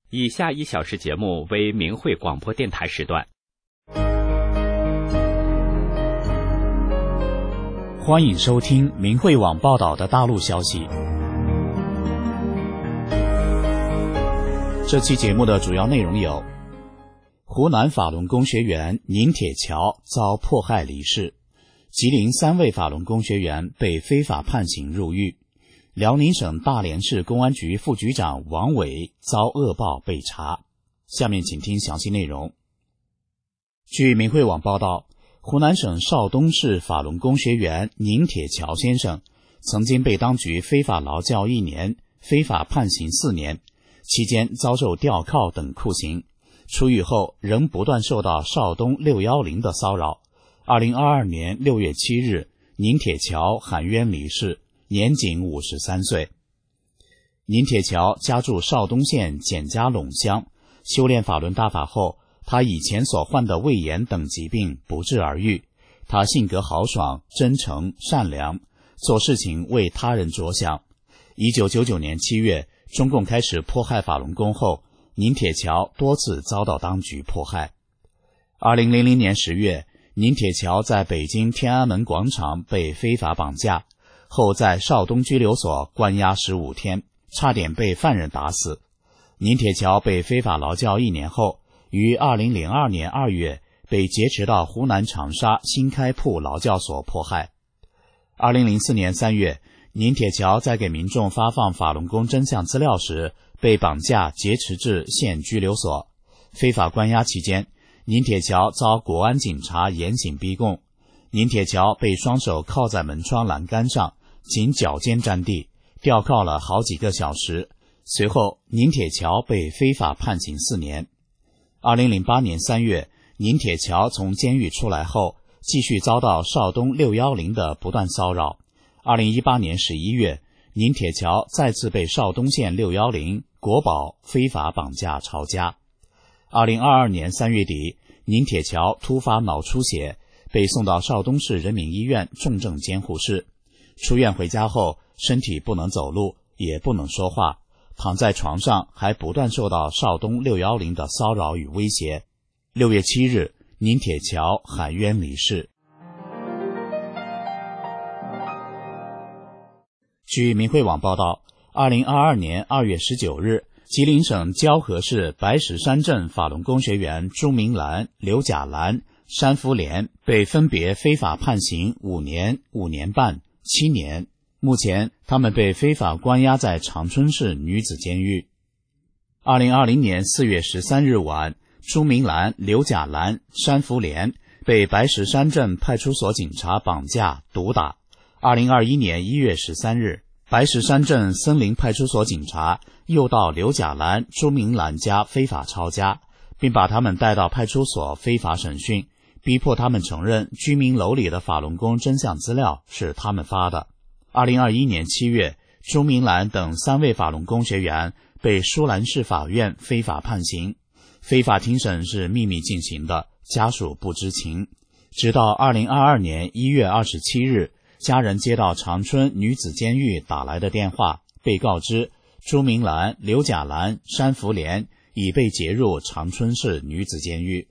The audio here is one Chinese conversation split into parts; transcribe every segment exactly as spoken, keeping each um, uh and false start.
以下一小时节目为明慧广播电台时段。 欢迎收听明慧网报道的大陆消息。这期节目的主要内容有：湖南法轮功学员宁铁桥遭迫害离世，吉林三位法轮功学员被非法判刑入狱，辽宁省大连市公安局副局长王伟遭恶报被查。下面请听详细内容。据明慧网报道，湖南省邵东市法轮功学员宁铁桥先生曾经被当局非法劳教一年，非法判刑四年，期间遭受吊铐等酷刑，出狱后仍不断受到邵东六一零的骚扰。二零二二年六月七日，宁铁桥含冤离世，年仅五十三岁。宁铁桥家住邵东县简家陇乡，修炼法轮大法后，他以前所患的胃炎等疾病不治而愈。他性格豪爽、真诚、善良，做事情为他人着想。一九九九年七月，中共开始迫害法轮功后，宁铁桥多次遭到当局迫害。二零零零年十月，宁铁桥在北京天安门广场被非法绑架，后在邵东拘留所关押十五天，差点被犯人打死。宁铁桥被非法劳教一年后，于二零零二年二月被劫持到湖南长沙新开铺劳教所迫害。二零零四年三月，宁铁桥在给民众发放法轮功真相资料时，被绑架劫持至县拘留所。非法关押期间，宁铁桥遭国安警察严刑逼供。宁铁桥被双手铐在门窗栏杆上，仅脚尖沾地，吊铐了好几个小时。随后，宁铁桥被非法判刑四年。二零零八年三月，宁铁桥从监狱出来后，继续遭到邵东六一零的不断骚扰。二零一八年十一月，宁铁桥再次被邵东县六一零国保非法绑架抄家。二零二二年三月底，宁铁桥突发脑出血，被送到邵东市人民医院重症监护室。出院回家后，身体不能走路，也不能说话，躺在床上还不断受到邵东六一零的骚扰与威胁。六月七日，宁铁桥含冤离世。据明慧网报道，二零二二年二月十九日，吉林省蛟河市白石山镇法轮功学员朱明兰、刘甲兰、山福莲被分别非法判刑五年、五年半、七年。目前，他们被非法关押在长春市女子监狱。二零二零年四月十三日晚，朱明兰、刘甲兰、山福莲被白石山镇派出所警察绑架、毒打。二零二一年一月十三日，白石山镇森林派出所警察又到刘甲兰、朱明兰家非法抄家，并把他们带到派出所非法审讯，逼迫他们承认居民楼里的法轮功真相资料是他们发的。二零二一年七月，朱明兰等三位法轮功学员被舒兰市法院非法判刑。非法庭审是秘密进行的，家属不知情。直到二零二二年一月二十七日，家人接到长春女子监狱打来的电话，被告知朱明兰、刘甲兰、山福莲已被劫入长春市女子监狱。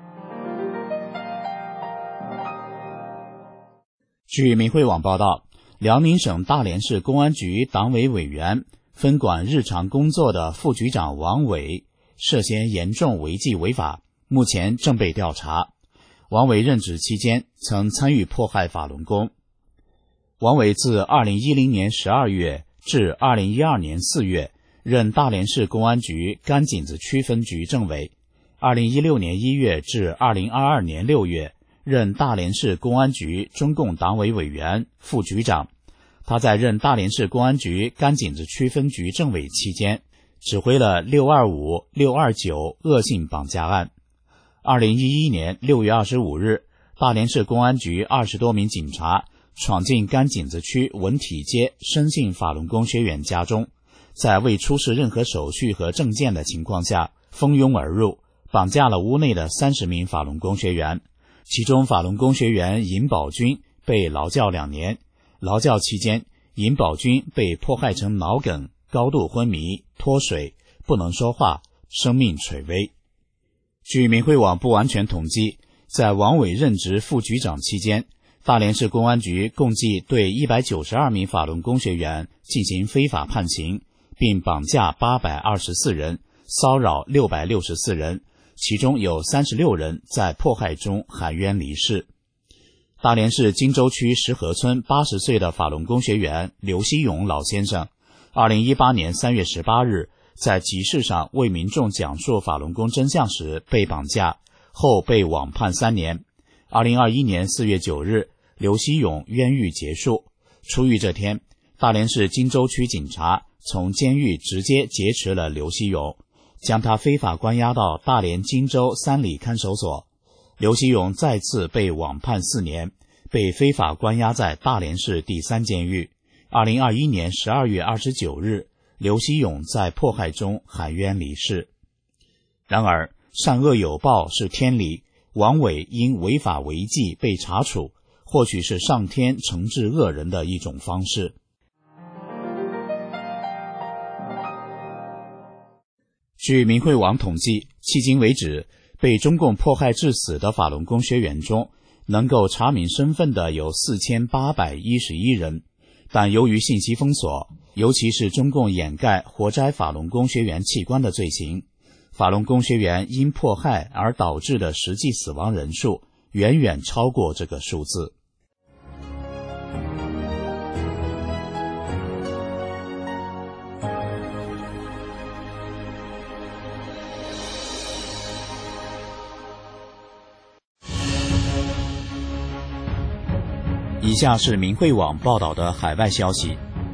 据明慧网报道，辽宁省大连市公安局党委委员、分管日常工作的副局长王伟涉嫌严重违纪违法，目前正被调查。王伟任职期间曾参与迫害法轮功。王伟自二零一零年十二月至二零一二年四月任大连市公安局甘井子区分局政委，二零一六年一月至二零二二年六月任大连市公安局中共党委委员、副局长。他在任大连市公安局甘井子区分局政委期间，指挥了六二五、六二九恶性绑架案。二零一一年六月二十五日，大连市公安局二十多名警察闯进甘井子区文体街深信法轮功学员家中，在未出示任何手续和证件的情况下蜂拥而入，绑架了屋内的三十名法轮功学员。其中法轮功学员尹宝军被劳教两年，劳教期间，尹宝军被迫害成脑梗、高度昏迷、脱水、不能说话、 生命垂危。据明慧网不完全统计，在王伟任职副局长期间，大连市公安局共计对一百九十二名法轮功学员进行非法判刑，并绑架八百二十四人，骚扰六百六十四人，其中有三十六人在迫害中含冤离世。大连市金州区石河村八十岁的法轮功学员刘希勇老先生，二零一八年三月十八日在集市上为民众讲述法轮功真相时被绑架，后被网判三年。二零二一年四月九日，刘希勇冤狱结束。出狱这天，大连市金州区警察从监狱直接劫持了刘希勇，将他非法关押到大连金州三里看守所。刘希勇再次被网判四年，被非法关押在大连市第三监狱。二零二一年十二月二十九日，刘希勇在迫害中含冤离世。然而，善恶有报是天理，王伟因违法违纪被查处，或许是上天惩治恶人的一种方式。据明慧网统计，迄今为止，被中共迫害致死的法轮功学员中，能够查明身份的有四千八百一十一人，但由于信息封锁，尤其是中共掩盖活摘法轮功学员器官的罪行，法轮功学员因迫害而导致的实际死亡人数远远超过这个数字。以下是明慧网报道的海外消息，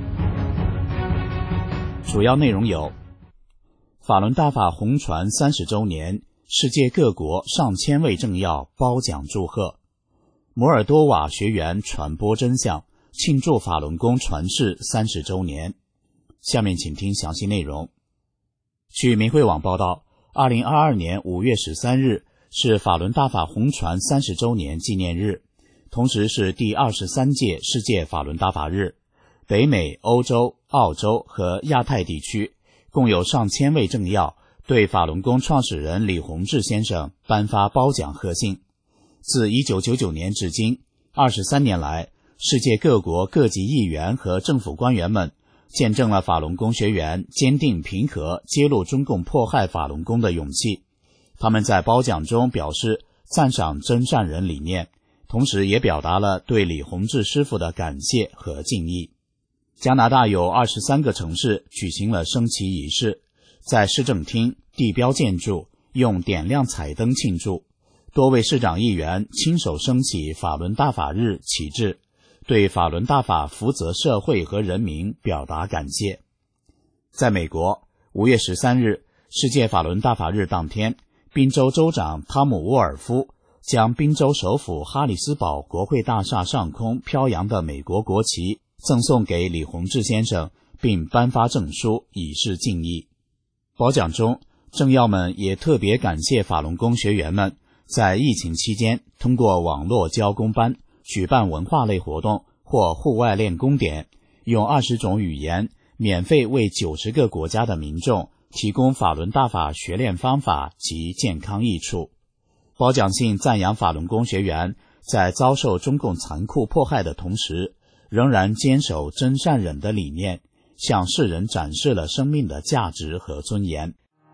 主要内容有：法轮大法红传三十周年，世界各国上千位政要褒奖祝贺；摩尔多瓦学员传播真相，庆祝法轮功传世三十周年。下面请听详细内容。据明慧网报道，二零二二年五月十三日是法轮大法红传三十周年纪念日，同时是第二十三届世界法轮大法日。北美、欧洲、澳洲和亚太地区共有上千位政要对法轮功创始人李洪志先生颁发褒奖贺信。自一九九九年至今，二十三年来，世界各国各级议员和政府官员们见证了法轮功学员坚定平和揭露中共迫害法轮功的勇气。他们在褒奖中表示赞赏真善人理念，同时也表达了对李洪志师傅的感谢和敬意。加拿大有二十三个城市举行了升旗仪式，在市政厅、地标建筑用点亮彩灯庆祝，多位市长议员亲手升起法轮大法日旗帜，对法轮大法福泽社会和人民表达感谢。在美国，五月十三日，世界法轮大法日当天，宾州州长汤姆·沃尔夫将宾州首府哈里斯堡国会大厦上空飘扬的美国国旗赠送给李洪志先生，并颁发证书以示敬意。褒奖中，政要们也特别感谢法轮功学员们在疫情期间通过网络教功班、举办文化类活动或户外练功点，用二十种语言免费为九十个国家的民众提供法轮大法学练方法及健康益处。褒奖信赞扬法轮功学员在遭受中共残酷迫害的同时，仍然坚守真善忍的理念，向世人展示了生命的价值和尊严。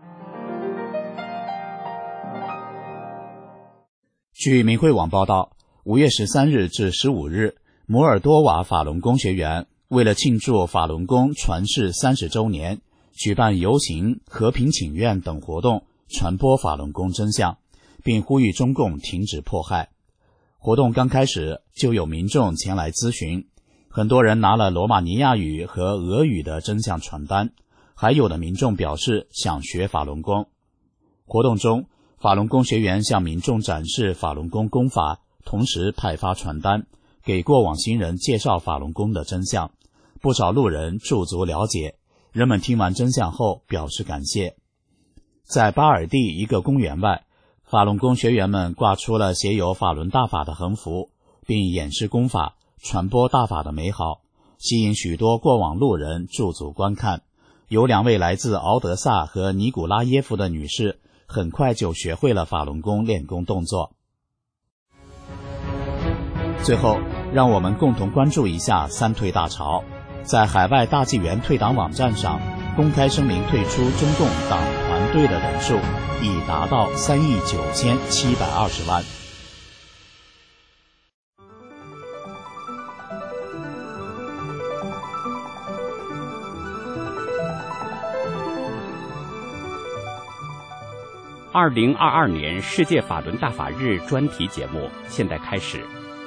据明慧网报道，五月十三日至十五日，摩尔多瓦法轮功学员为了庆祝法轮功传世三十周年，举办游行、和平请愿等活动，传播法轮功真相，并呼吁中共停止迫害。活动刚开始就有民众前来咨询，很多人拿了罗马尼亚语和俄语的真相传单，还有的民众表示想学法轮功。活动中，法轮功学员向民众展示法轮功功法，同时派发传单，给过往行人介绍法轮功的真相。不少路人驻足了解，人们听完真相后表示感谢。在巴尔蒂一个公园外，法轮功学员们挂出了写有法轮大法的横幅，并演示功法，传播大法的美好，吸引许多过往路人驻足观看。 有两位来自敖德萨和尼古拉耶夫的女士，很快就学会了法轮功练功动作。最后，让我们共同关注一下三退大潮。在海外大纪元退党网站上，公开声明退出中共党团队的人数已达到三亿九千七百二十万。 二零二二年世界法轮大法日专题节目现在开始。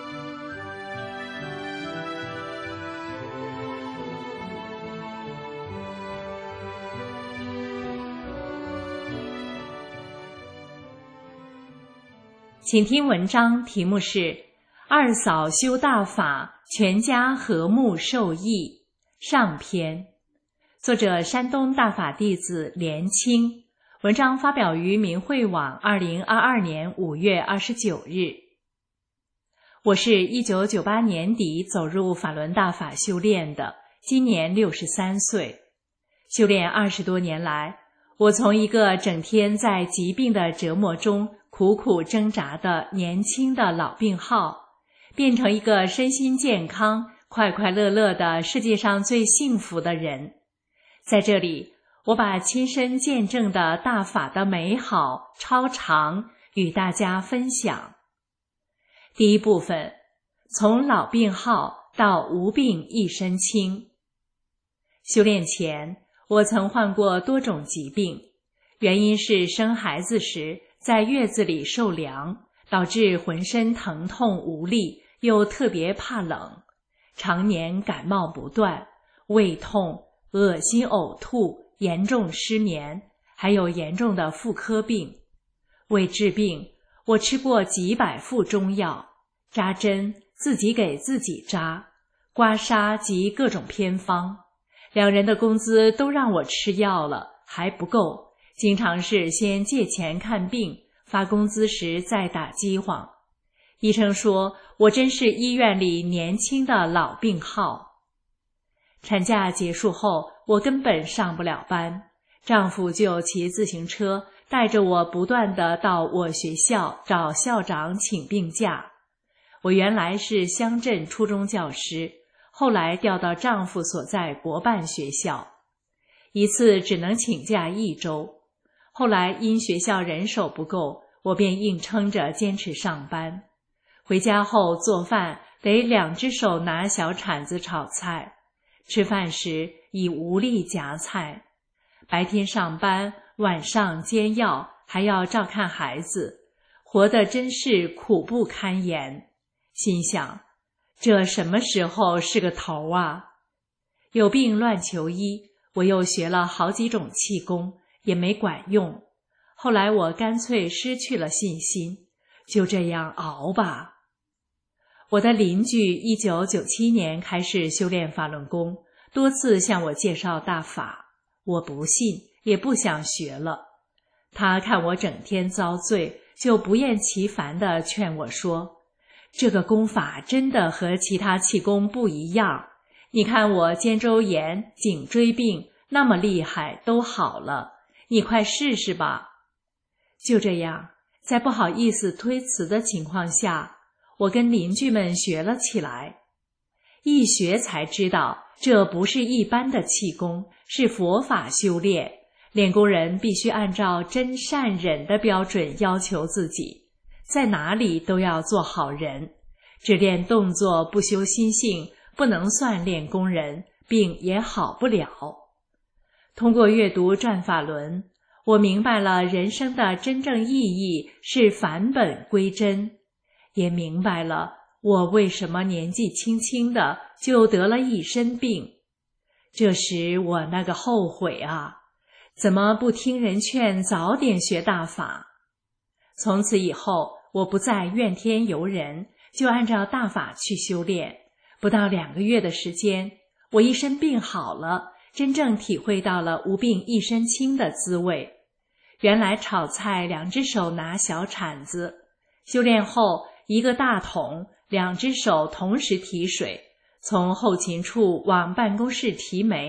请听文章，题目是二嫂修大法，全家和睦受益上篇，作者山东大法弟子连清，文章发表于明慧网二零二二年五月二十九日。我是一九九八年底走入法轮大法修炼的，今年六十三岁。修炼二十多年来，我从一个整天在疾病的折磨中苦苦挣扎的年轻的老病号，变成一个身心健康、快快乐乐的世界上最幸福的人。在这里，我把亲身见证的大法的美好超常与大家分享。第一部分，从老病号到无病一身轻。修炼前，我曾患过多种疾病，原因是生孩子时在月子里受凉，导致浑身疼痛无力，又特别怕冷，常年感冒不断，胃痛、恶心呕吐，严重失眠，还有严重的妇科病。为治病，我吃过几百副中药，扎针自己给自己扎，刮痧及各种偏方。两人的工资都让我吃药了，还不够，经常是先借钱看病，发工资时再打饥荒。医生说我真是医院里年轻的老病号。产假结束后，我根本上不了班，丈夫就骑自行车带着我不断地到我学校找校长请病假。我原来是乡镇初中教师，后来调到丈夫所在国办学校，一次只能请假一周。后来因学校人手不够，我便硬撑着坚持上班。回家后做饭得两只手拿小铲子炒菜，吃饭时已无力夹菜。白天上班，晚上煎药，还要照看孩子，活得真是苦不堪言。心想，这什么时候是个头啊？有病乱求医，我又学了好几种气功，也没管用。后来我干脆失去了信心，就这样熬吧。我的邻居一九九七年开始修炼法轮功，多次向我介绍大法，我不信，也不想学了。他看我整天遭罪，就不厌其烦地劝我说，这个功法真的和其他气功不一样，你看我肩周炎、颈椎病那么厉害都好了，你快试试吧。就这样，在不好意思推辞的情况下，我跟邻居们学了起来。一学才知道，这不是一般的气功，是佛法修炼。练功人必须按照真善忍的标准要求自己，在哪里都要做好人。只练动作不修心性，不能算练功人，病也好不了。通过阅读《转法轮》，我明白了人生的真正意义是返本归真，也明白了我为什么年纪轻轻的就得了一身病。这时我那个后悔啊，怎么不听人劝早点学大法？从此以后，我不再怨天尤人，就按照大法去修炼。不到两个月的时间，我一身病好了，真正体会到了无病一身轻的滋味。原来炒菜两只手拿小铲子，修炼后一个大桶，两只手同时提水，从后勤处往办公室提煤，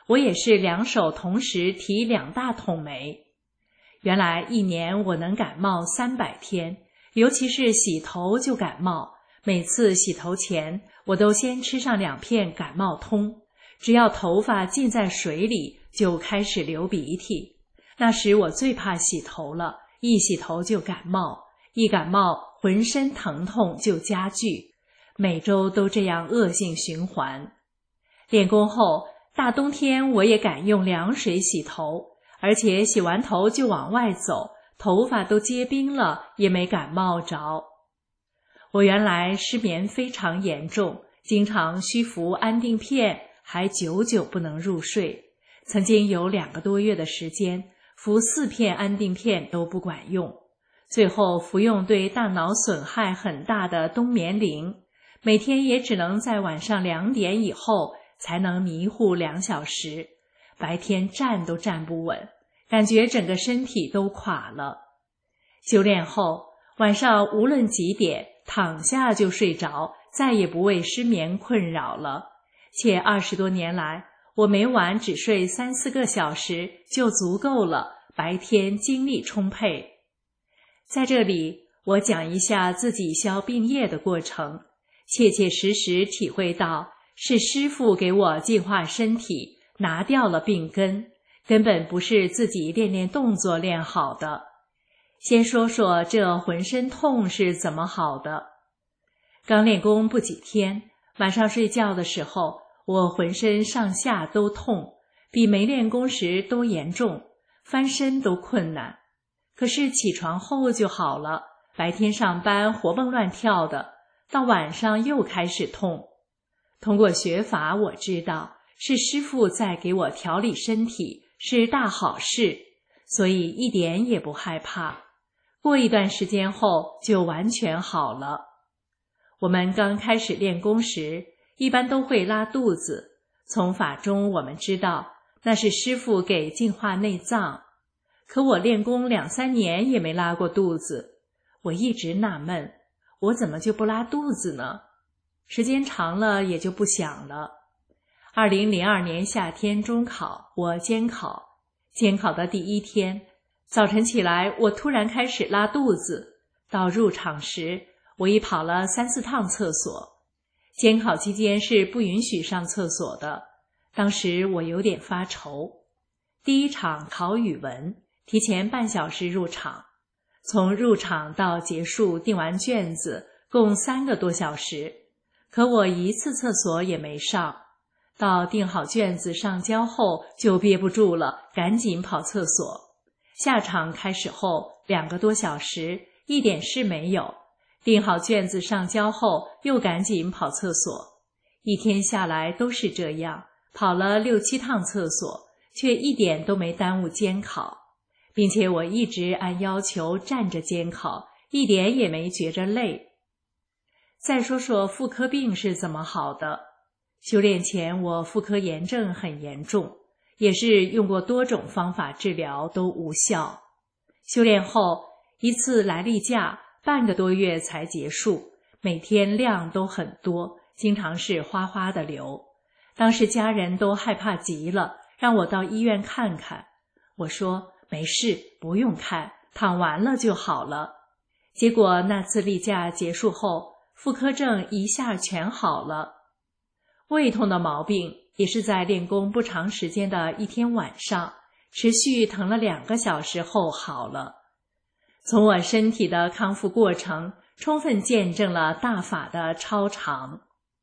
我也是两手同时提两大桶煤。原来一年我能感冒三百天，尤其是洗头就感冒，每次洗头前我都先吃上两片感冒通，只要头发浸在水里就开始流鼻涕。那时我最怕洗头了，一洗头就感冒，一感冒浑身疼痛就加剧，每周都这样恶性循环。练功后，大冬天我也敢用凉水洗头，而且洗完头就往外走，头发都结冰了也没感冒着。我原来失眠非常严重，经常需服安定片，还久久不能入睡。曾经有两个多月的时间，服四片安定片都不管用，最后服用对大脑损害很大的冬眠灵，每天也只能在晚上两点以后才能迷糊两小时，白天站都站不稳，感觉整个身体都垮了。修炼后，晚上无论几点躺下就睡着，再也不为失眠困扰了。且二十多年来，我每晚只睡三四个小时就足够了，白天精力充沛。在这里，我讲一下自己消病业的过程，切切实实体会到是师父给我净化身体，拿掉了病根，根本不是自己练练动作练好的。先说说这浑身痛是怎么好的。刚练功不几天，晚上睡觉的时候，我浑身上下都痛，比没练功时都严重，翻身都困难。可是起床后就好了，白天上班活蹦乱跳的，到晚上又开始痛。通过学法我知道，是师父在给我调理身体，是大好事，所以一点也不害怕。过一段时间后就完全好了。我们刚开始练功时，一般都会拉肚子，从法中我们知道那是师父给净化内脏。可我练功两三年也没拉过肚子，我一直纳闷，我怎么就不拉肚子呢？时间长了也就不想了。二零零二年夏天中考，我监考，监考的第一天，早晨起来我突然开始拉肚子，到入场时我已跑了三四趟厕所。监考期间是不允许上厕所的，当时我有点发愁。第一场考语文，提前半小时入场，从入场到结束订完卷子共三个多小时，可我一次厕所也没上。到订好卷子上交后就憋不住了，赶紧跑厕所。下场开始后两个多小时，一点事没有。订好卷子上交后又赶紧跑厕所，一天下来都是这样，跑了六七趟厕所，却一点都没耽误监考，并且我一直按要求站着监考，一点也没觉着累。再说说妇科病是怎么好的。修炼前我妇科炎症很严重，也是用过多种方法治疗都无效。修炼后一次来例假半个多月才结束，每天量都很多，经常是哗哗的流。当时家人都害怕极了，让我到医院看看。我说没事，不用看，躺完了就好了。结果那次例假结束后，妇科症一下全好了。胃痛的毛病也是在练功不长时间的一天晚上，持续疼了两个小时后好了。从我身体的康复过程，充分见证了大法的超常。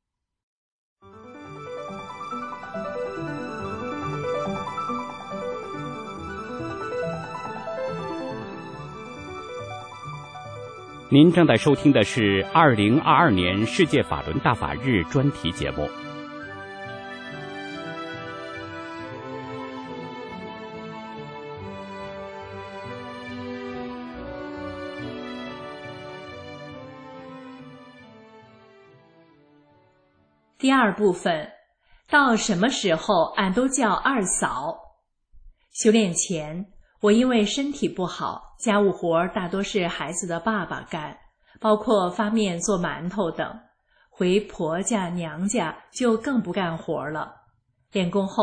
您正在收听的是二零二二年世界法轮大法日专题节目。 第二部分，到什么时候俺都叫二嫂。修炼前，我因为身体不好，家务活大多是孩子的爸爸干，包括发面做馒头等。回婆家娘家就更不干活了。练功后，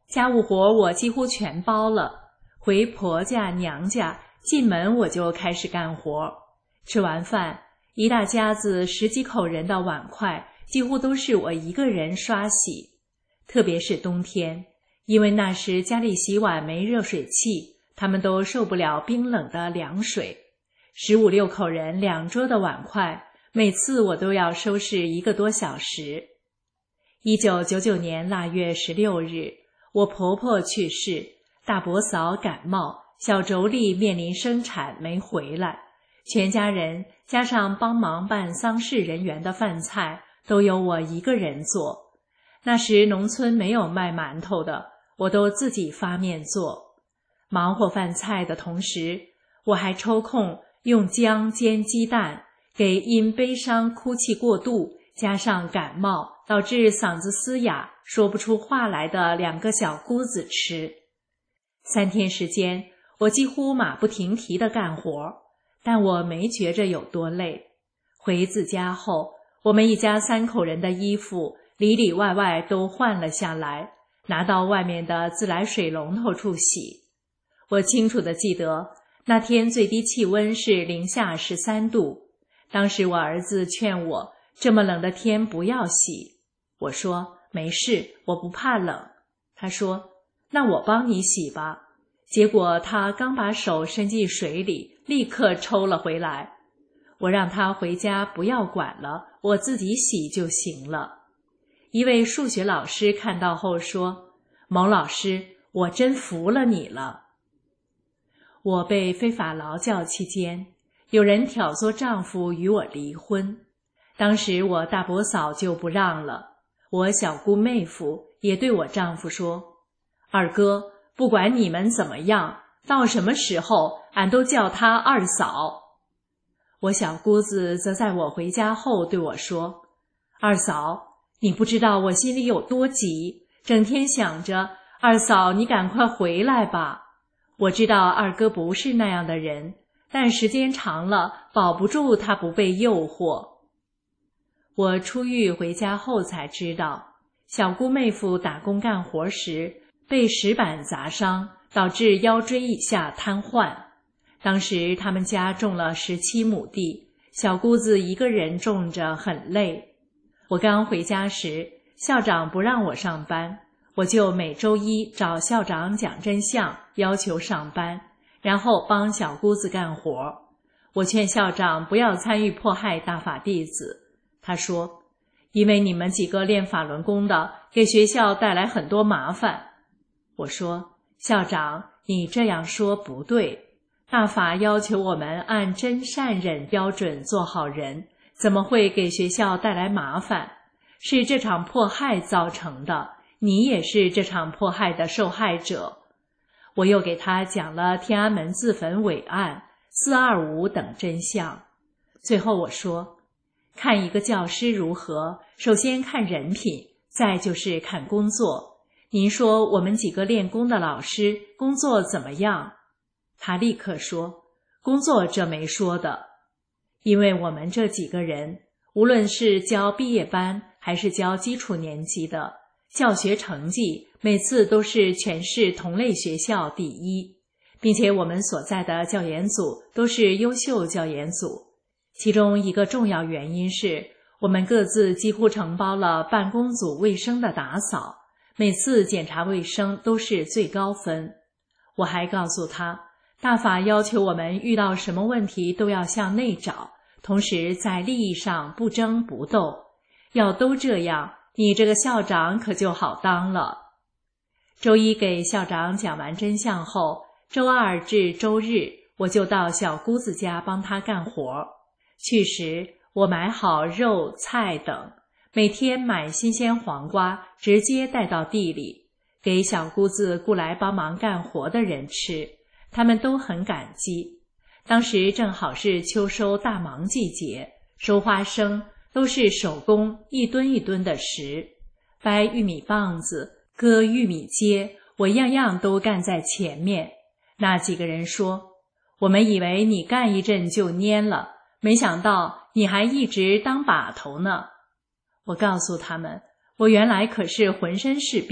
家务活我几乎全包了，回婆家娘家进门我就开始干活。吃完饭，一大家子十几口人的碗筷几乎都是我一个人刷洗。特别是冬天，因为那时家里洗碗没热水器，他们都受不了冰冷的凉水。十五六口人两桌的碗筷，每次我都要收拾一个多小时。一九九九年腊月十六日，我婆婆去世，大伯嫂感冒，小妯娌面临生产没回来，全家人加上帮忙办丧事人员的饭菜都由我一个人做。那时农村没有卖馒头的，我都自己发面做。忙活饭菜的同时，我还抽空用姜煎鸡蛋，给因悲伤哭泣过度加上感冒导致嗓子嘶哑说不出话来的两个小姑子吃。三天时间，我几乎马不停蹄地干活，但我没觉着有多累。回自家后，我们一家三口人的衣服里里外外都换了下来，拿到外面的自来水龙头处洗。我清楚地记得，那天最低气温是零下十三度。当时我儿子劝我，这么冷的天不要洗。我说，没事，我不怕冷。他说，那我帮你洗吧。结果他刚把手伸进水里，立刻抽了回来。我让他回家不要管了，我自己洗就行了。一位数学老师看到后说，某老师，我真服了你了。我被非法劳教期间，有人挑唆丈夫与我离婚。当时我大伯嫂就不让了，我小姑妹夫也对我丈夫说，二哥，不管你们怎么样，到什么时候俺都叫她二嫂。我小姑子则在我回家后对我说，二嫂，你不知道我心里有多急，整天想着，二嫂你赶快回来吧。我知道二哥不是那样的人，但时间长了，保不住他不被诱惑。我出狱回家后才知道，小姑妹夫打工干活时被石板砸伤，导致腰椎以下瘫痪。当时他们家种了十七亩地，小姑子一个人种着很累。我刚回家时，校长不让我上班，我就每周一找校长讲真相，要求上班，然后帮小姑子干活。我劝校长不要参与迫害大法弟子。他说，因为你们几个练法轮功的给学校带来很多麻烦。我说，校长，你这样说不对，大法要求我们按真善忍标准做好人，怎么会给学校带来麻烦？是这场迫害造成的，你也是这场迫害的受害者。我又给他讲了天安门自焚伟案、四二五等真相。最后我说，看一个教师如何，首先看人品，再就是看工作。您说我们几个练功的老师工作怎么样？他立刻说，工作这没说的。因为我们这几个人，无论是教毕业班还是教基础年级的，教学成绩每次都是全市同类学校第一，并且我们所在的教研组都是优秀教研组。其中一个重要原因是，我们各自几乎承包了办公组卫生的打扫，每次检查卫生都是最高分。我还告诉他，大法要求我们遇到什么问题都要向内找，同时在利益上不争不斗。要都这样，你这个校长可就好当了。周一给校长讲完真相后，周二至周日我就到小姑子家帮她干活。去时我买好肉菜等，每天买新鲜黄瓜直接带到地里，给小姑子雇来帮忙干活的人吃，他们都很感激。当时正好是秋收大忙季节，收花生都是手工一吨一吨的拾，掰玉米棒子、割玉米秸，我样样都干在前面。那几个人说，我们以为你干一阵就蔫了，没想到你还一直当把头呢。我告诉他们，我原来可是浑身是病，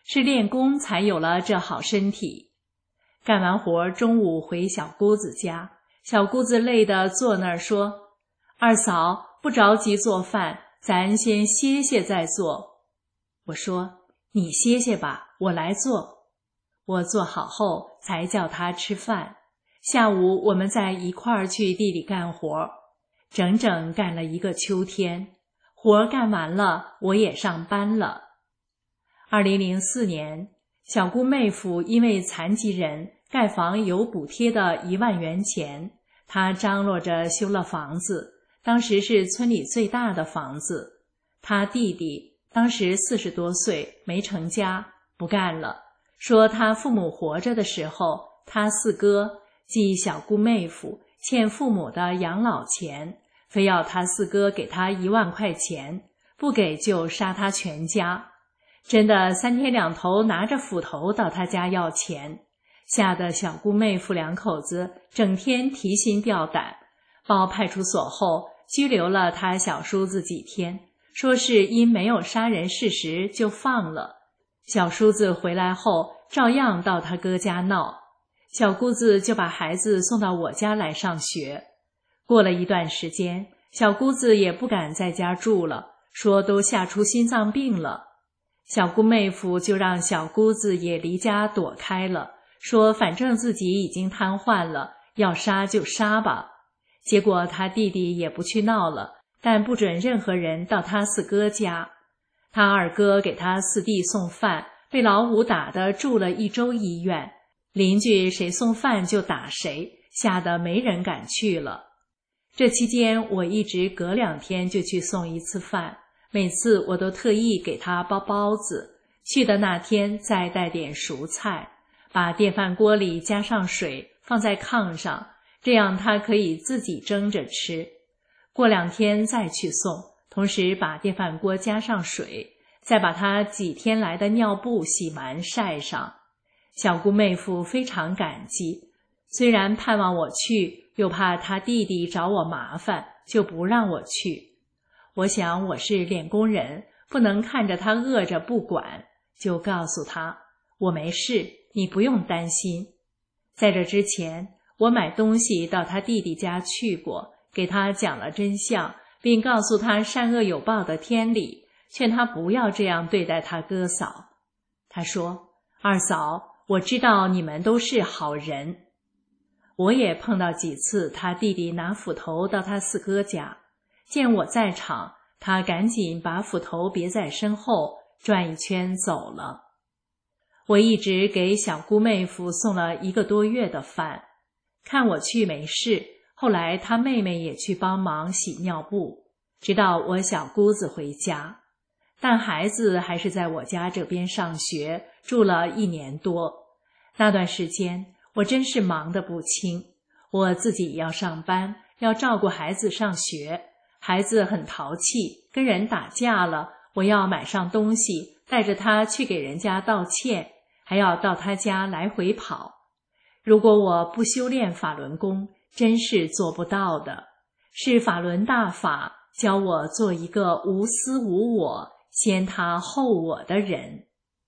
是练功才有了这好身体。干完活，中午回小姑子家，小姑子累得坐那儿说：“二嫂，不着急做饭，咱先歇歇再做。”我说：“你歇歇吧，我来做。”我做好后才叫她吃饭。下午我们再一块儿去地里干活，整整干了一个秋天。活干完了，我也上班了。二零零四年，小姑妹夫因为残疾人盖房有补贴的一万元钱，他张罗着修了房子，当时是村里最大的房子。他弟弟当时四十多岁，没成家，不干了，说他父母活着的时候，他四哥即小姑妹夫欠父母的养老钱，非要他四哥给他一万块钱，不给就杀他全家。真的三天两头拿着斧头到他家要钱，吓得小姑妹夫两口子整天提心吊胆。报派出所后拘留了他小叔子几天，说是因没有杀人事实就放了。小叔子回来后照样到他哥家闹，小姑子就把孩子送到我家来上学。过了一段时间，小姑子也不敢在家住了，说都吓出心脏病了。小姑妹夫就让小姑子也离家躲开了，说反正自己已经瘫痪了，要杀就杀吧。结果他弟弟也不去闹了，但不准任何人到他四哥家。他二哥给他四弟送饭，被老五打得住了一周医院，邻居谁送饭就打谁，吓得没人敢去了。这期间我一直隔两天就去送一次饭，每次我都特意给他包包子，去的那天再带点蔬菜，把电饭锅里加上水放在炕上，这样他可以自己蒸着吃。过两天再去送，同时把电饭锅加上水，再把他几天来的尿布洗完晒上。小姑妹夫非常感激，虽然盼望我去，又怕他弟弟找我麻烦，就不让我去。我想我是练功人，不能看着他饿着不管，就告诉他我没事，你不用担心。在这之前，我买东西到他弟弟家去过，给他讲了真相，并告诉他善恶有报的天理，劝他不要这样对待他哥嫂。他说：“二嫂，我知道你们都是好人。”我也碰到几次他弟弟拿斧头到他四哥家，见我在场，他赶紧把斧头别在身后，转一圈走了。我一直给小姑妹夫送了一个多月的饭，看我去没事，后来他妹妹也去帮忙洗尿布，直到我小姑子回家。但孩子还是在我家这边上学，住了一年多。那段时间我真是忙得不轻，我自己要上班，要照顾孩子上学，孩子很淘气，跟人打架了，我要买上东西，带着他去给人家道歉，还要到他家来回跑。如果我不修炼法轮功，真是做不到的。是法轮大法教我做一个无私无我、先他后我的人。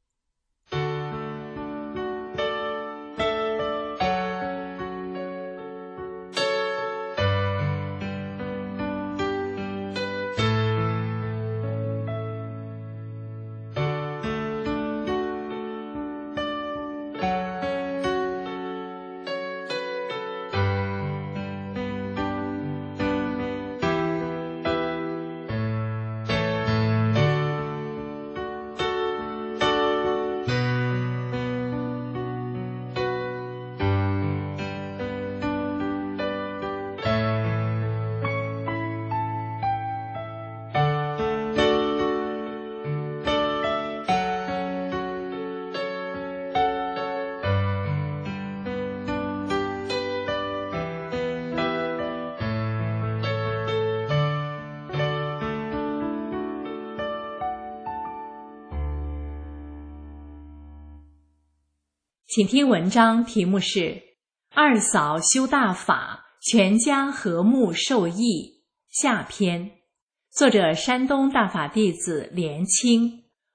请听文章，题目是二嫂修大法，全家和睦受益，下篇，作者山东大法弟子莲清，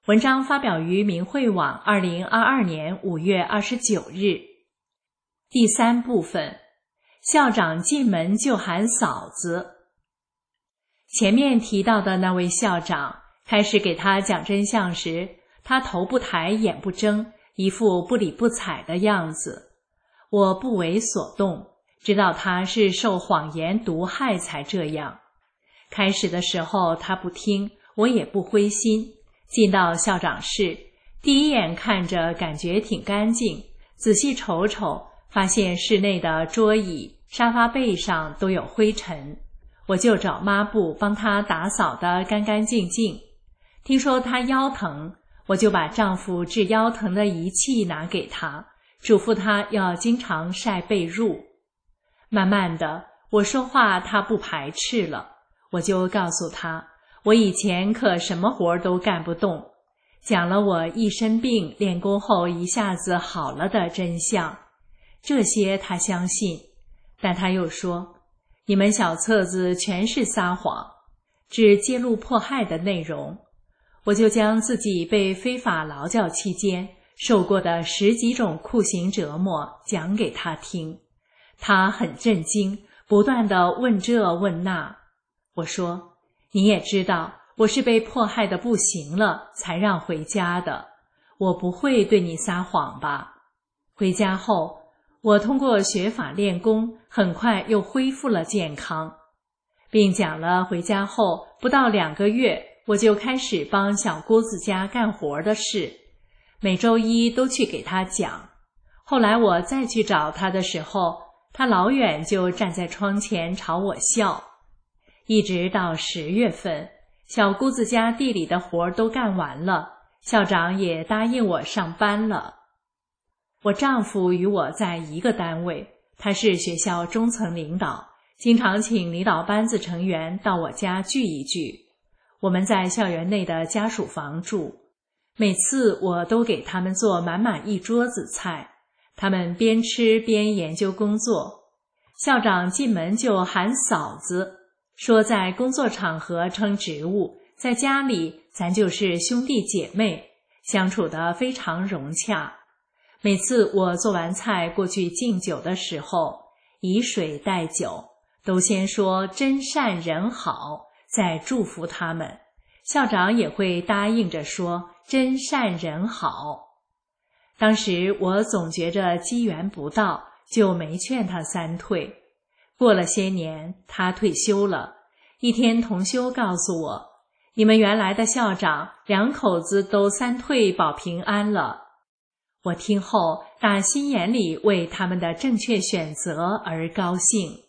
文章发表于明慧网二零二二年五月二十九日。第三部分，校长进门就喊嫂子。前面提到的那位校长开始给他讲真相时，他头不抬眼不睁，一副不理不睬的样子。我不为所动，知道他是受谎言毒害才这样。开始的时候他不听，我也不灰心。进到校长室，第一眼看着感觉挺干净，仔细瞅瞅，发现室内的桌椅、沙发背上都有灰尘，我就找抹布帮他打扫得干干净净。听说他腰疼，我就把丈夫治腰疼的仪器拿给他，嘱咐他要经常晒被褥。慢慢的，我说话他不排斥了，我就告诉他，我以前可什么活都干不动，讲了我一身病练功后一下子好了的真相。这些他相信，但他又说，你们小册子全是撒谎，只揭露迫害的内容。我就将自己被非法劳教期间受过的十几种酷刑折磨讲给他听，他很震惊，不断地问这问那。我说，你也知道我是被迫害的不行了才让回家的，我不会对你撒谎吧？回家后，我通过学法练功，很快又恢复了健康，并讲了回家后不到两个月，我就开始帮小姑子家干活的事，每周一都去给她讲。后来我再去找她的时候，她老远就站在窗前朝我笑。一直到十月份，小姑子家地里的活都干完了，校长也答应我上班了。我丈夫与我在一个单位，他是学校中层领导，经常请领导班子成员到我家聚一聚。我们在校园内的家属房住，每次我都给他们做满满一桌子菜，他们边吃边研究工作。校长进门就喊嫂子，说在工作场合称职务，在家里咱就是兄弟姐妹，相处得非常融洽。每次我做完菜过去敬酒的时候，以水代酒，都先说真善人好，再祝福他们。校长也会答应着说真善人好。当时我总觉着机缘不到，就没劝他三退。过了些年，他退休了。一天同修告诉我，你们原来的校长两口子都三退保平安了。我听后打心眼里为他们的正确选择而高兴。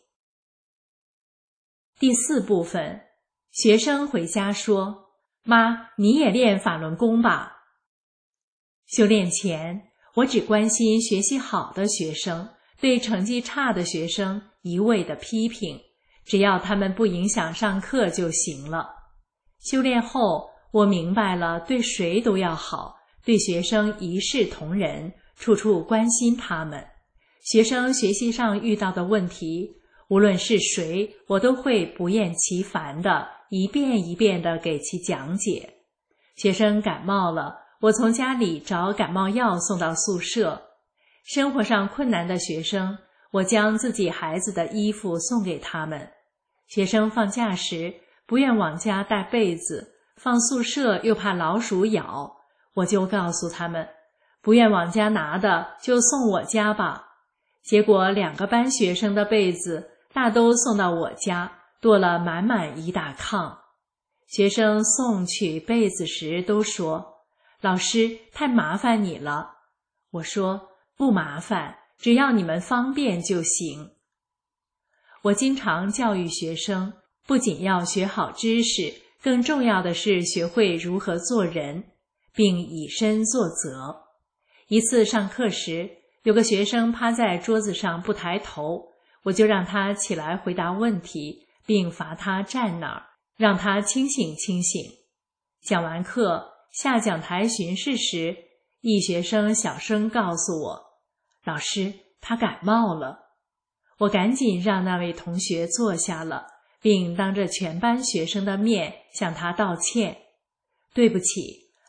第四部分，学生回家说，妈，你也练法轮功吧。修炼前，我只关心学习好的学生，对成绩差的学生一味的批评，只要他们不影响上课就行了。修炼后，我明白了对谁都要好，对学生一视同仁，处处关心他们。学生学习上遇到的问题，无论是谁，我都会不厌其烦的一遍一遍的给其讲解。学生感冒了，我从家里找感冒药送到宿舍。生活上困难的学生，我将自己孩子的衣服送给他们。学生放假时不愿往家带被子，放宿舍又怕老鼠咬，我就告诉他们，不愿往家拿的就送我家吧。结果两个班学生的被子大都送到我家，多了满满一大炕。学生送取被子时都说，老师，太麻烦你了。我说，不麻烦，只要你们方便就行。我经常教育学生，不仅要学好知识，更重要的是学会如何做人，并以身作则。一次上课时，有个学生趴在桌子上不抬头，我就让他起来回答问题，并罚他站那儿，让他清醒清醒。讲完课，下讲台巡视时，一学生小声告诉我，老师，他感冒了。我赶紧让那位同学坐下了，并当着全班学生的面向他道歉。对不起，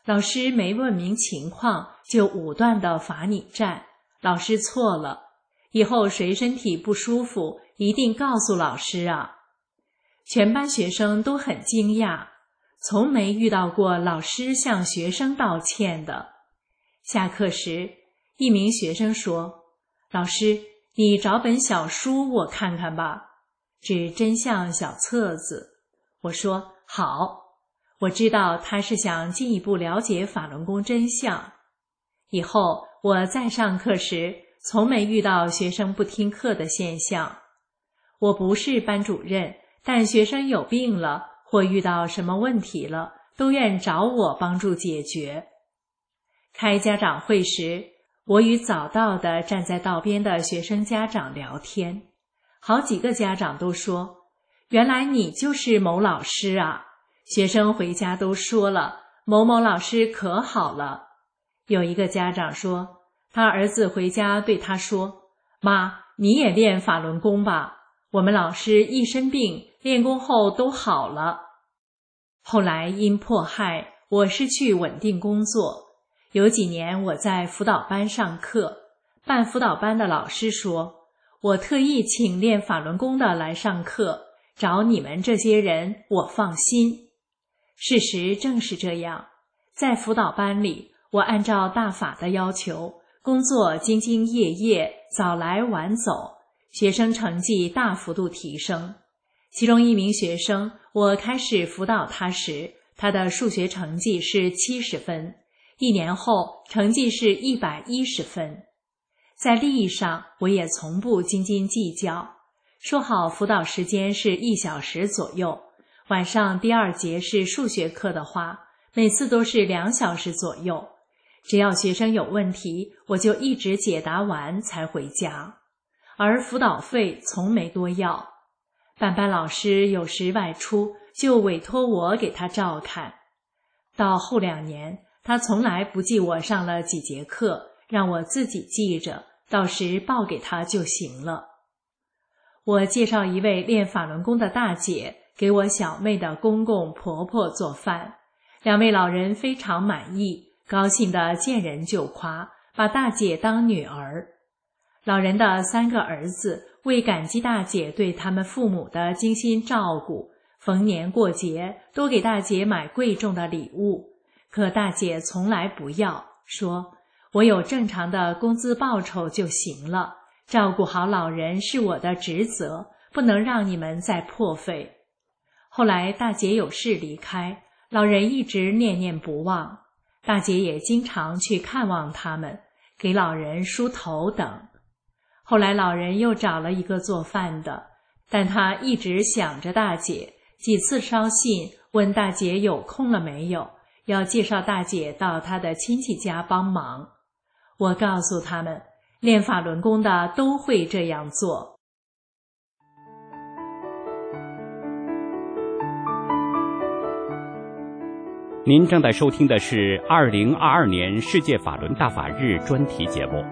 老师没问明情况就武断地罚你站，老师错了，以后谁身体不舒服一定告诉老师啊。全班学生都很惊讶，从没遇到过老师向学生道歉的。下课时，一名学生说：老师，你找本小书我看看吧，指真相小册子。我说好，我知道他是想进一步了解法轮功真相。以后我再上课时，从没遇到学生不听课的现象。我不是班主任，但学生有病了或遇到什么问题了，都愿找我帮助解决。开家长会时，我与早到的站在道边的学生家长聊天，好几个家长都说：原来你就是某老师啊，学生回家都说了，某某老师可好了。有一个家长说，他儿子回家对他说：妈，你也练法轮功吧，我们老师一身病练功后都好了。后来因迫害，我失去稳定工作，有几年我在辅导班上课，办辅导班的老师说，我特意请练法轮功的来上课，找你们这些人我放心。事实正是这样，在辅导班里，我按照大法的要求，工作兢兢业业，早来晚走，学生成绩大幅度提升。其中一名学生，我开始辅导他时，他的数学成绩是七十分，一年后成绩是一百一十分。在利益上，我也从不斤斤计较，说好辅导时间是一小时左右，晚上第二节是数学课的话，每次都是两小时左右。只要学生有问题，我就一直解答完才回家，而辅导费从没多要。办班老师有时外出，就委托我给他照看。到后两年，他从来不记我上了几节课，让我自己记着，到时报给他就行了。我介绍一位练法轮功的大姐给我小妹的公公婆婆做饭，两位老人非常满意，高兴地见人就夸，把大姐当女儿。老人的三个儿子为感激大姐对他们父母的精心照顾，逢年过节都给大姐买贵重的礼物，可大姐从来不要，说我有正常的工资报酬就行了，照顾好老人是我的职责，不能让你们再破费。后来大姐有事离开，老人一直念念不忘，大姐也经常去看望他们，给老人梳头等。后来老人又找了一个做饭的，但他一直想着大姐，几次捎信问大姐有空了没有，要介绍大姐到他的亲戚家帮忙。我告诉他们，练法轮功的都会这样做。 您正在收听的是二零二二年世界法轮大法日专题节目。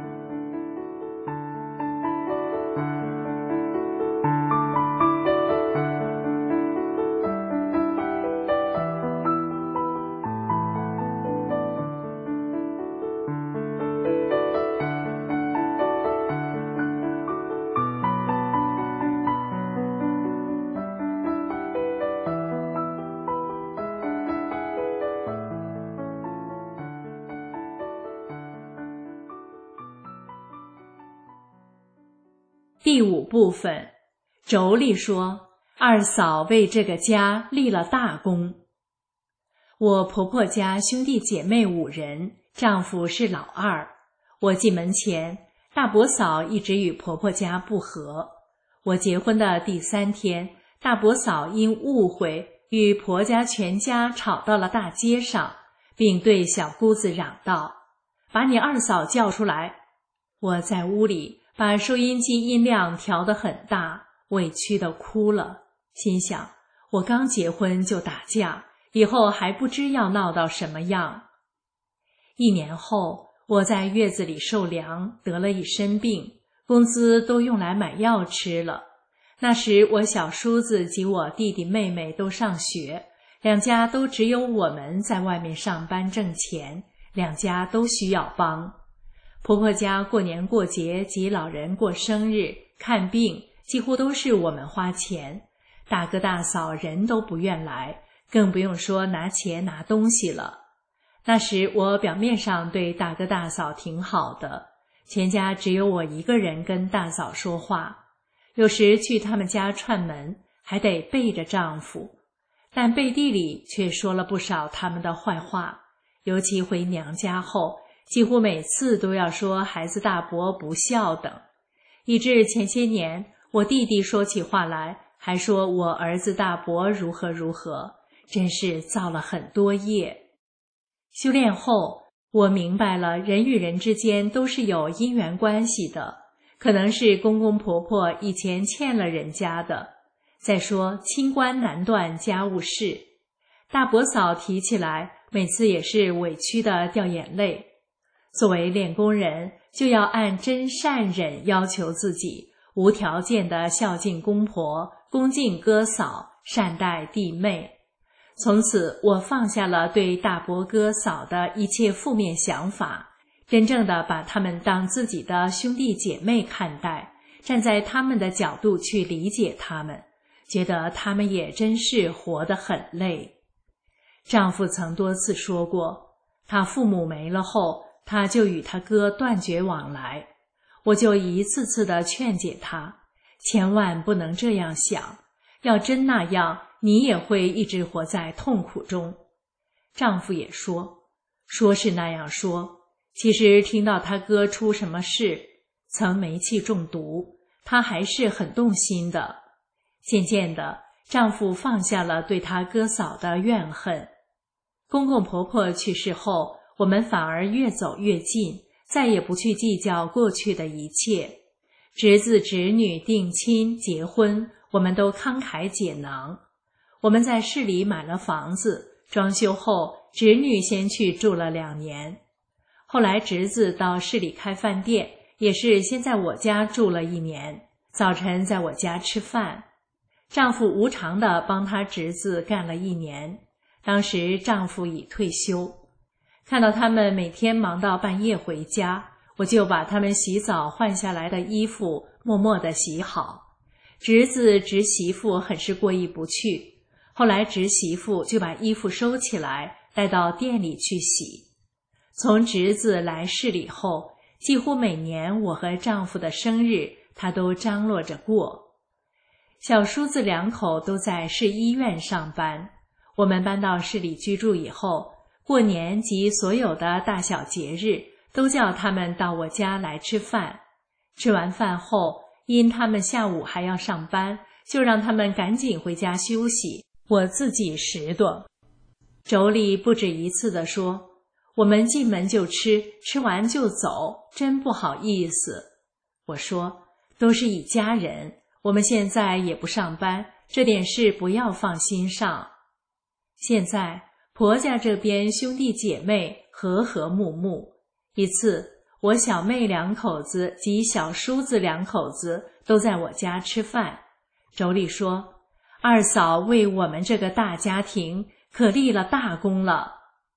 第五部分，妯娌说，二嫂为这个家立了大功。我婆婆家兄弟姐妹五人，丈夫是老二。我进门前，大伯嫂一直与婆婆家不和。我结婚的第三天，大伯嫂因误会与婆家全家吵到了大街上，并对小姑子嚷道：把你二嫂叫出来。我在屋里把收音机音量调得很大，委屈地哭了，心想我刚结婚就打架，以后还不知要闹到什么样。一年后，我在月子里受凉，得了一身病，工资都用来买药吃了。那时我小叔子及我弟弟妹妹都上学， 两家都只有我们在外面上班挣钱，两家都需要帮。婆婆家过年过节及老人过生日、看病，几乎都是我们花钱，大哥大嫂人都不愿来，更不用说拿钱拿东西了。那时我表面上对大哥大嫂挺好的，全家只有我一个人跟大嫂说话，有时去他们家串门还得背着丈夫，但背地里却说了不少他们的坏话，尤其回娘家后，几乎每次都要说孩子大伯不孝等，以致前些年我弟弟说起话来还说我儿子大伯如何如何，真是造了很多业。修炼后，我明白了人与人之间都是有因缘关系的，可能是公公婆婆以前欠了人家的。再说清官难断家务事，大伯嫂提起来每次也是委屈的掉眼泪。作为练功人，就要按真善忍要求自己，无条件的孝敬公婆，恭敬哥嫂，善待弟妹。从此我放下了对大伯哥嫂的一切负面想法，真正的把他们当自己的兄弟姐妹看待，站在他们的角度去理解他们，觉得他们也真是活得很累。丈夫曾多次说过，他父母没了后，他就与他哥断绝往来，我就一次次地劝解他，千万不能这样想，要真那样，你也会一直活在痛苦中。丈夫也说，说是那样说，其实听到他哥出什么事，曾煤气中毒，他还是很动心的。渐渐的，丈夫放下了对他哥嫂的怨恨。公公婆婆去世后，我们反而越走越近，再也不去计较过去的一切。侄子侄女定亲结婚，我们都慷慨解囊。我们在市里买了房子，装修后，侄女先去住了两年。后来侄子到市里开饭店，也是先在我家住了一年，早晨在我家吃饭。丈夫无偿地帮他侄子干了一年，当时丈夫已退休。看到他们每天忙到半夜回家，我就把他们洗澡换下来的衣服默默地洗好。侄子侄媳妇很是过意不去，后来侄媳妇就把衣服收起来带到店里去洗。从侄子来市里后，几乎每年我和丈夫的生日他都张罗着过。小叔子两口都在市医院上班，我们搬到市里居住以后，过年及所有的大小节日都叫他们到我家来吃饭。吃完饭后，因他们下午还要上班，就让他们赶紧回家休息，我自己拾掇。妯娌不止一次地说，我们进门就吃，吃完就走，真不好意思。我说，都是一家人，我们现在也不上班，这点事不要放心上。现在婆家这边兄弟姐妹和和睦睦。一次，我小妹两口子及小叔子两口子都在我家吃饭，妯娌说，二嫂为我们这个大家庭可立了大功了。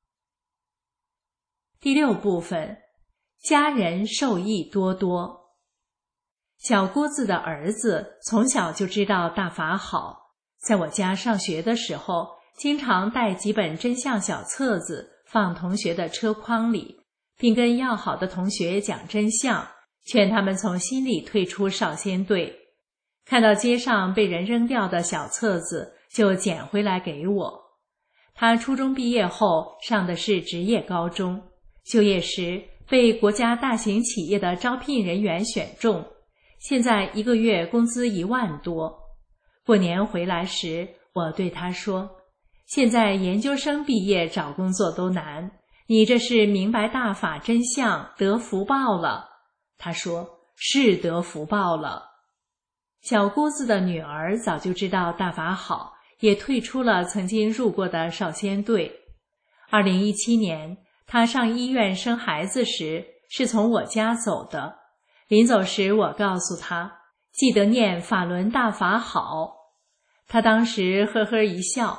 第六部分，家人受益多多。小姑子的儿子从小就知道大法好，在我家上学的时候，经常带几本真相小册子放同学的车筐里，并跟要好的同学讲真相，劝他们从心里退出少先队。看到街上被人扔掉的小册子，就捡回来给我。他初中毕业后上的是职业高中，就业时被国家大型企业的招聘人员选中，现在一个月工资一万多。过年回来时，我对他说，现在研究生毕业找工作都难，你这是明白大法真相，得福报了。他说，是得福报了。小姑子的女儿早就知道大法好，也退出了曾经入过的少先队。二零一七年，她上医院生孩子时，是从我家走的。临走时，我告诉她，记得念法轮大法好。她当时呵呵一笑，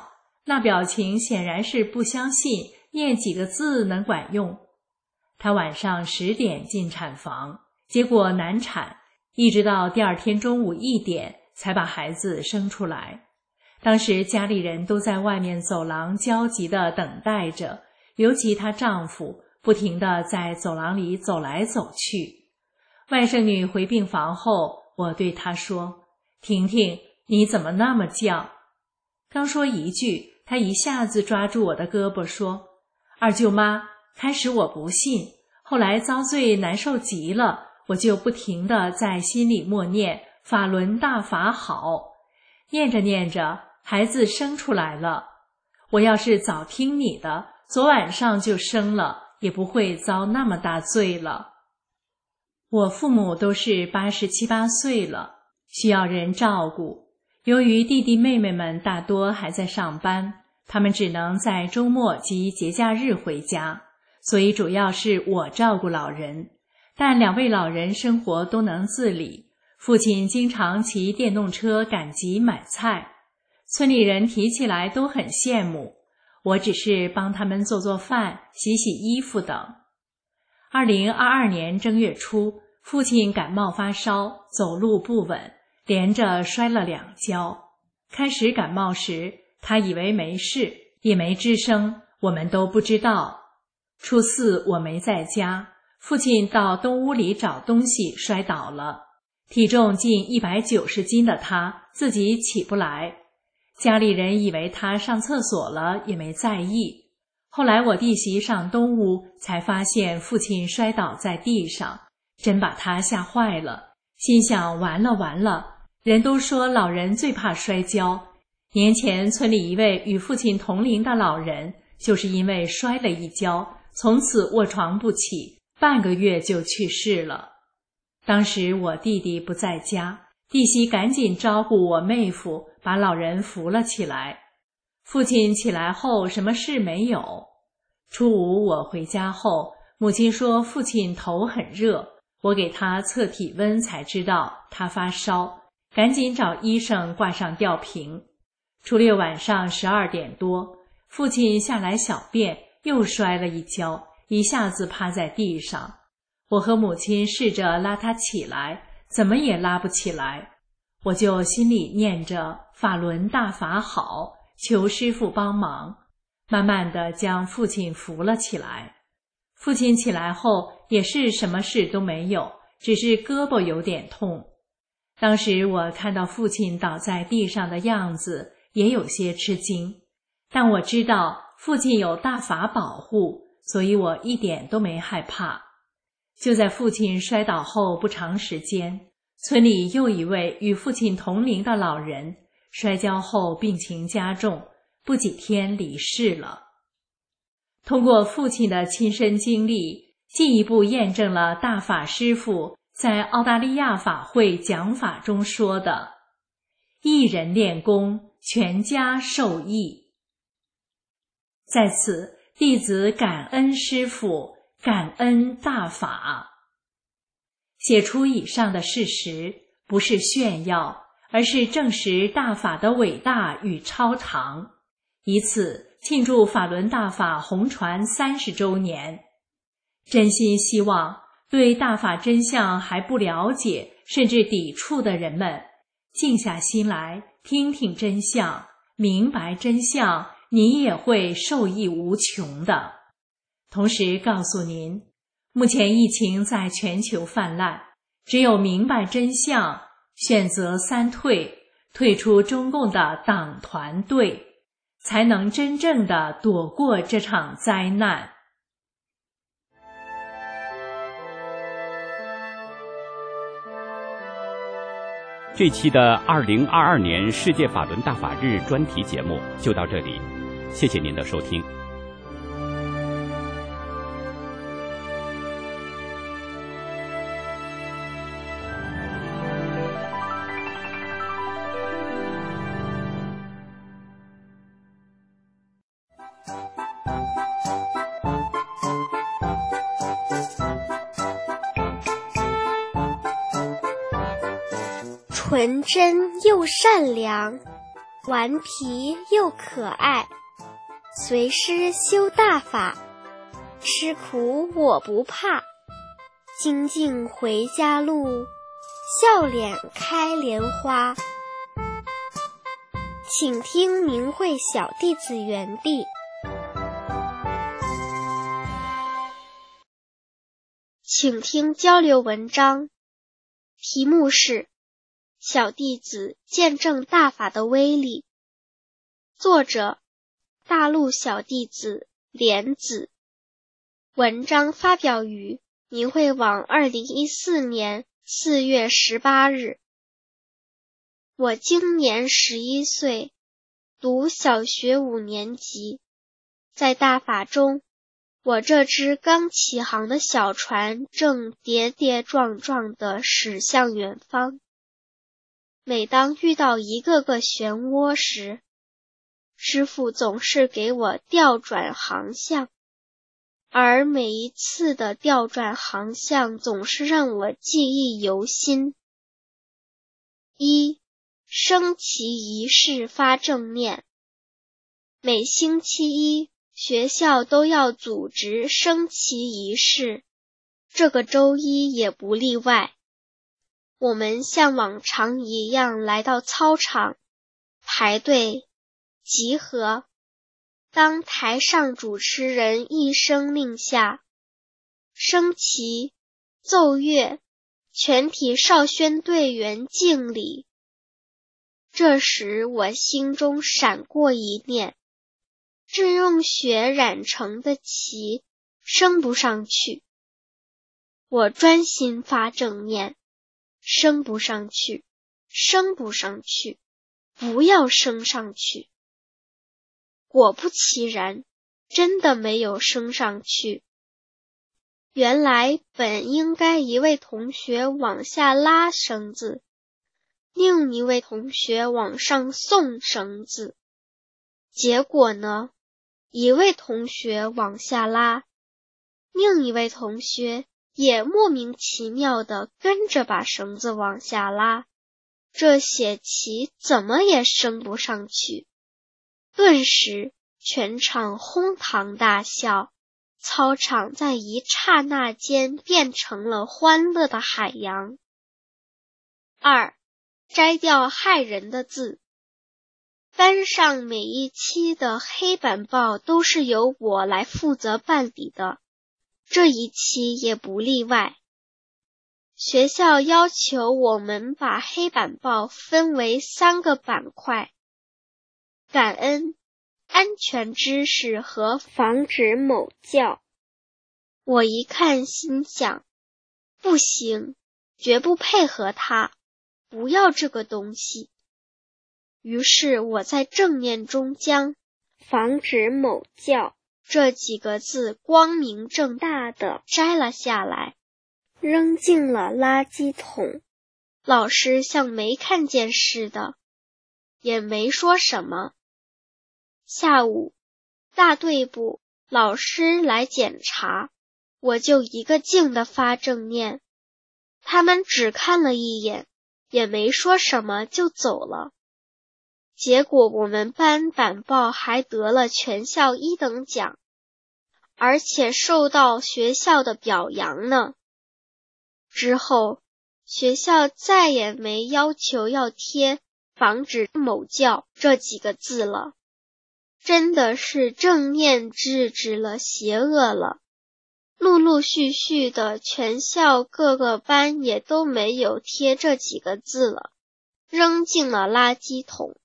那表情显然是不相信念几个字能管用。他晚上十点进产房，结果难产，一直到第二天中午一点才把孩子生出来。当时家里人都在外面走廊焦急地等待着，尤其她丈夫不停地在走廊里走来走去。外甥女回病房后，我对她说：“婷婷，你怎么那么犟？”刚说一句，她一下子抓住我的胳膊说：“二舅妈，开始我不信，后来遭罪难受极了，我就不停地在心里默念法轮大法好。念着念着，孩子生出来了。我要是早听你的，昨晚上就生了，也不会遭那么大罪了。”我父母都是八十七八岁了，需要人照顾。由于弟弟妹妹们大多还在上班，他们只能在周末及节假日回家，所以主要是我照顾老人。但两位老人生活都能自理，父亲经常骑电动车赶集买菜，村里人提起来都很羡慕，我只是帮他们做做饭、洗洗衣服等。二零二二年正月初，父亲感冒发烧，走路不稳，连着摔了两跤。开始感冒时，他以为没事，也没吱声，我们都不知道。初四我没在家，父亲到东屋里找东西摔倒了，体重近一百九十斤的他自己起不来，家里人以为他上厕所了，也没在意。后来我弟媳上东屋才发现父亲摔倒在地上，真把他吓坏了，心想完了完了，人都说老人最怕摔跤。年前村里一位与父亲同龄的老人，就是因为摔了一跤，从此卧床不起，半个月就去世了。当时我弟弟不在家，弟媳赶紧招呼我妹夫把老人扶了起来。父亲起来后什么事没有。初五我回家后，母亲说父亲头很热，我给他测体温才知道他发烧，赶紧找医生挂上吊瓶。初六晚上十二点多，父亲下来小便，又摔了一跤，一下子趴在地上。我和母亲试着拉他起来，怎么也拉不起来。我就心里念着法轮大法好，求师父帮忙，慢慢地将父亲扶了起来。父亲起来后也是什么事都没有，只是胳膊有点痛。当时我看到父亲倒在地上的样子，也有些吃惊，但我知道父亲有大法保护，所以我一点都没害怕。就在父亲摔倒后不长时间，村里又一位与父亲同龄的老人摔跤后病情加重，不几天离世了。通过父亲的亲身经历，进一步验证了大法师父在澳大利亚法会讲法中说的一人练功，全家受益。在此，弟子感恩师父，感恩大法。写出以上的事实，不是炫耀，而是证实大法的伟大与超常，以此庆祝法轮大法红传三十周年。真心希望对大法真相还不了解甚至抵触的人们，静下心来听听真相，明白真相，你也会受益无穷的。同时告诉您，目前疫情在全球泛滥，只有明白真相，选择三退，退出中共的党团队，才能真正的躲过这场灾难。 这期的二零二二年世界法轮大法日专题节目就到这里，谢谢您的收听。 纯真又善良， 顽皮又可爱，随师修大法，吃苦我不怕，精进回家路，笑脸开莲花。请听明慧小弟子园地。请听交流文章，题目是小弟子见证大法的威力，作者大陆小弟子莲子，文章发表于明慧网二零一四年四月十八日。我今年十一岁，读小学五年级，在大法中，我这只刚起航的小船正跌跌撞撞地驶向远方。每当遇到一个个漩涡时，师父总是给我调转航向，而每一次的调转航向总是让我记忆犹新。一、升旗仪式发正念。每星期一，学校都要组织升旗仪式，这个周一也不例外。我们像往常一样来到操场，排队集合。当台上主持人一声令下，升旗奏乐，全体少宣队员敬礼。这时我心中闪过一念，这用血染成的旗升不上去。我专心发正念，升不上去，升不上去，不要升上去。果不其然，真的没有升上去。原来本应该一位同学往下拉绳子，另一位同学往上送绳子。结果呢，一位同学往下拉，另一位同学也莫名其妙地跟着把绳子往下拉，这血旗怎么也升不上去。顿时全场哄堂大笑，操场在一刹那间变成了欢乐的海洋。二、摘掉害人的字。班上每一期的黑板报都是由我来负责办理的，这一期也不例外。学校要求我们把黑板报分为三个板块：感恩、安全知识和防止某教。我一看心想，不行，绝不配合他，不要这个东西。于是我在正念中将防止某教这几个字光明正大地摘了下来，扔进了垃圾桶。老师像没看见似的，也没说什么。下午，大队部老师来检查，我就一个劲地发正念。他们只看了一眼，也没说什么就走了。结果我们班板报还得了全校一等奖，而且受到学校的表扬呢。之后，学校再也没要求要贴防止某教这几个字了。真的是正念制止了邪恶了。陆陆续续的全校各个班也都没有贴这几个字了，扔进了垃圾桶。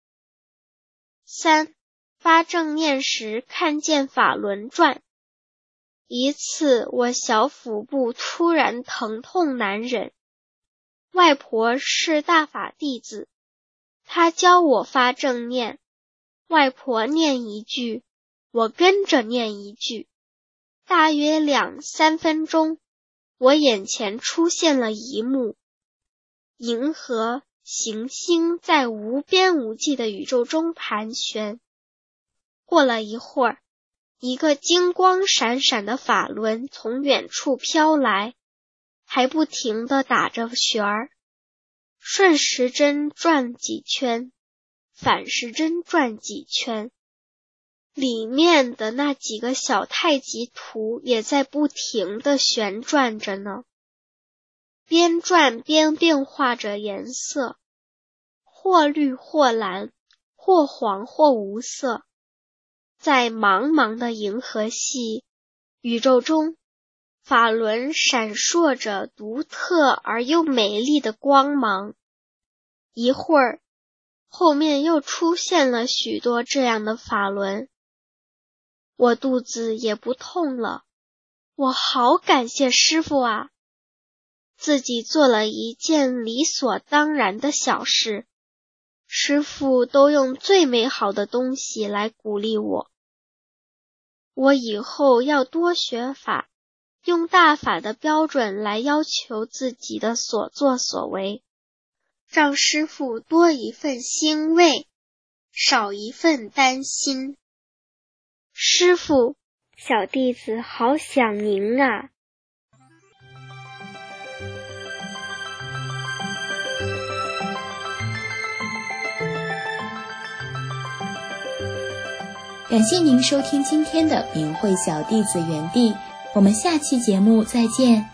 三、发正念时看见法轮转。一次我小腹部突然疼痛难忍，外婆是大法弟子，她教我发正念，外婆念一句，我跟着念一句，大约两三分钟，我眼前出现了一幕，银河行星在无边无际的宇宙中盘旋。过了一会儿，一个金光闪闪的法轮从远处飘来，还不停地打着旋儿，顺时针转几圈， 反时针转几圈，里面的那几个小太极图也在不停地旋转着呢，边转边变化着颜色，或绿或蓝，或黄或无色。在茫茫的银河系宇宙中，法轮闪烁着独特而又美丽的光芒。一会儿，后面又出现了许多这样的法轮。我肚子也不痛了，我好感谢师父啊！自己做了一件理所当然的小事，师父都用最美好的东西来鼓励我。我以后要多学法，用大法的标准来要求自己的所作所为，让师父多一份欣慰，少一份担心。师父，小弟子好想您啊！ 感谢您收听今天的明慧小弟子园地，我们下期节目再见。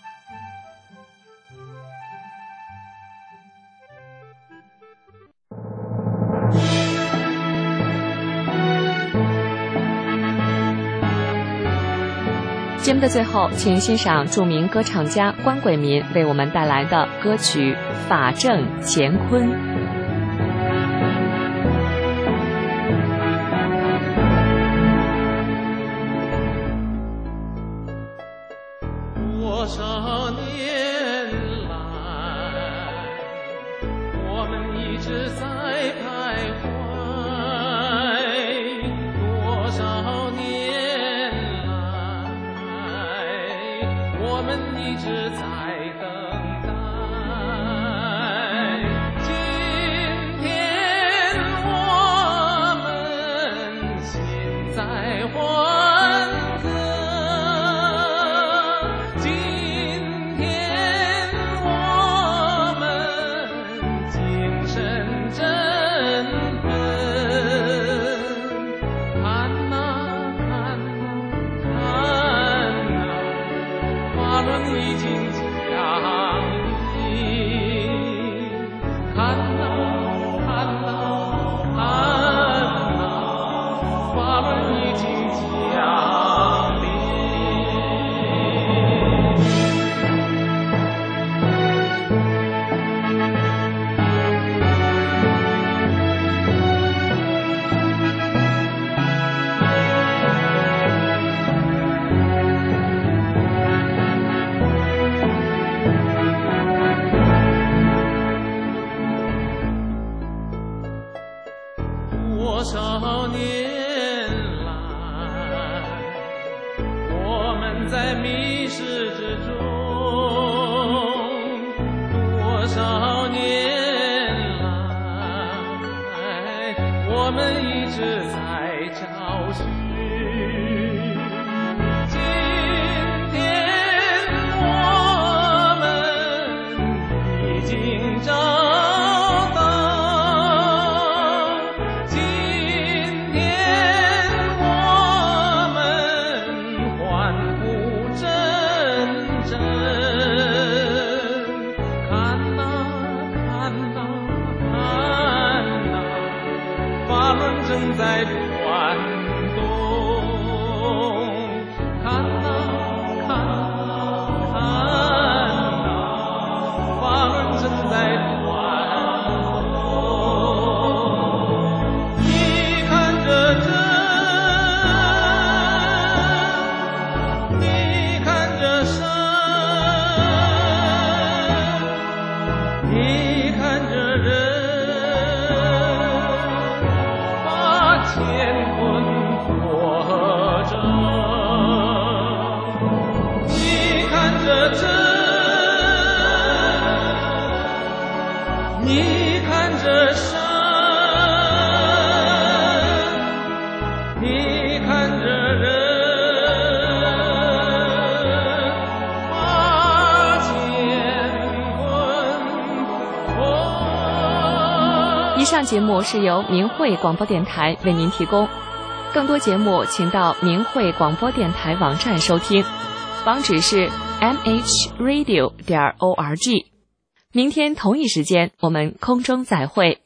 节目的最后，请欣赏著名歌唱家关贵民为我们带来的歌曲《法正乾坤》。 多少年来，我们一直在徘徊，多少年来，我们一直在等待。今天我们心在欢歌，今天我们精神振奋。看哪看哪看哪，法轮已经降临。看哪看哪看哪，法轮已经降临。多少年来，我们在迷失之中，多少年来，我们一直在找寻。今天我们已经找到，今天我们欢呼阵阵。看哪看哪看哪，法轮正在转动。看哪看哪看哪，法轮正在转动。你看着这，你看着山，你看着人，把乾坤活着。你看着这，你看着山，你看着人，把乾坤活。 以上节目是由明慧广播电台为您提供，更多节目请到明慧广播电台网站收听，网址是 m h radio 点 org。明天同一时间我们空中再会。